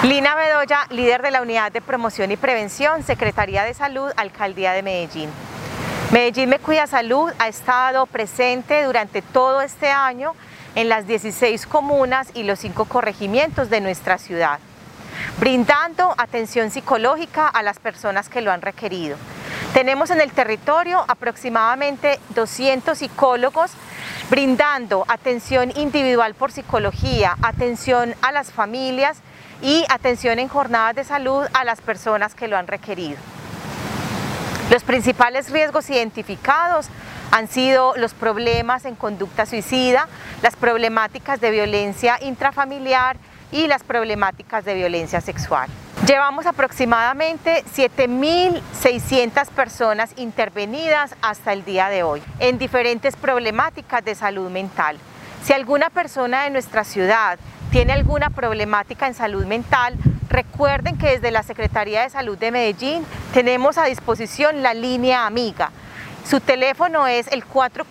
Lina Bedoya, líder de la Unidad de Promoción y Prevención, Secretaría de Salud, Alcaldía de Medellín. Medellín Me Cuida Salud ha estado presente durante todo este año en las 16 comunas y los 5 corregimientos de nuestra ciudad, brindando atención psicológica a las personas que lo han requerido. Tenemos en el territorio aproximadamente 200 psicólogos brindando atención individual por psicología, atención a las familias y atención en jornadas de salud a las personas que lo han requerido. Los principales riesgos identificados han sido los problemas en conducta suicida, las problemáticas de violencia intrafamiliar y las problemáticas de violencia sexual. Llevamos aproximadamente 7.600 personas intervenidas hasta el día de hoy en diferentes problemáticas de salud mental. Si alguna persona de nuestra ciudad tiene alguna problemática en salud mental, recuerden que desde la Secretaría de Salud de Medellín tenemos a disposición la línea amiga. Su teléfono es el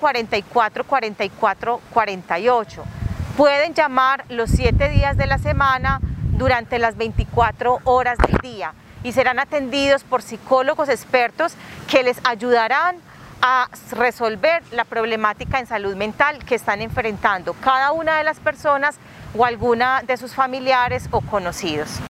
444-4448. Pueden llamar los 7 días de la semana durante las 24 horas del día y serán atendidos por psicólogos expertos que les ayudarán a resolver la problemática en salud mental que están enfrentando cada una de las personas o alguna de sus familiares o conocidos.